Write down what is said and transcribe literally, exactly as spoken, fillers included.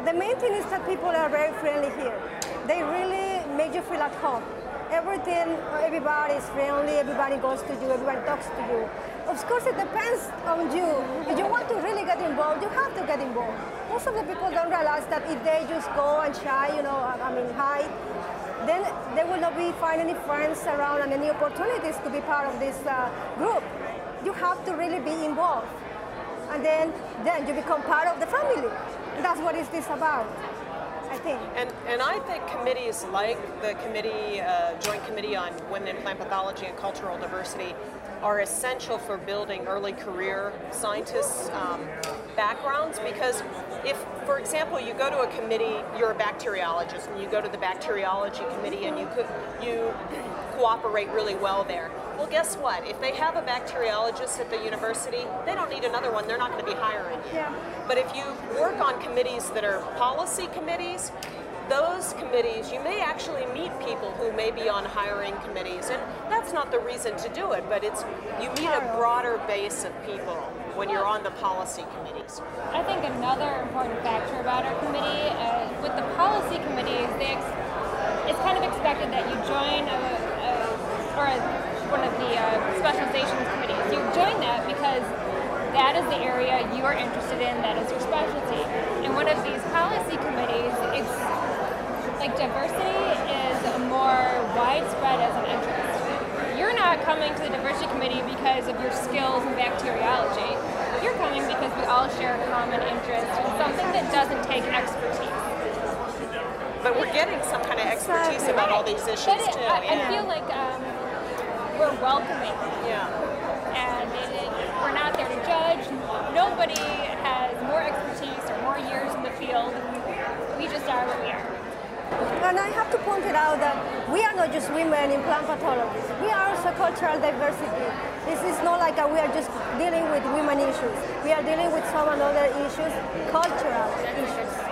the main thing is that people are very friendly here. They really make you feel at home. Everything, everybody is friendly, everybody goes to you, everybody talks to you. Of course, it depends on you. If you want to really get involved, you have to get involved. Most of the people don't realize that if they just go and shy, you know, I mean, hide, then they will not be find any friends around and any opportunities to be part of this uh, group. You have to really be involved. And then, then you become part of the family. That's what is this about, I think. And, and I think committees like the committee, uh, Joint Committee on Women in Plant Pathology and Cultural Diversity are essential for building early career scientists' um, backgrounds, because if, for example, you go to a committee, you're a bacteriologist, and you go to the bacteriology committee and you could, you cooperate really well there. Well, guess what? If they have a bacteriologist at the university, they don't need another one. They're not going to be hiring you. Yeah. But if you work on committees that are policy committees, those committees, you may actually meet people who may be on hiring committees, and that's not the reason to do it, but it's you meet a broader base of people when you're on the policy committees. I think another important factor about our committee, uh, with the policy committees, they ex it's kind of expected that you join a, a, or a, one of the uh, specializations committees. You join that because that is the area you are interested in, that is your specialty. And one of these policy committees, it's like diversity is more widespread as an interest. You're not coming to the diversity committee because of your skills in bacteriology. You're coming because we all share a common interest in something that doesn't take expertise. But we're getting some kind of expertise about all these issues but it, too. I, yeah. I feel like um, we're welcoming. Yeah. And it, it, we're not there to judge. Nobody has more expertise or more years in the field. We just are what we are. And I have to point it out that we are not just women in plant pathology. We are also cultural diversity. This is not like a, we are just dealing with women issues. We are dealing with some other issues, cultural issues.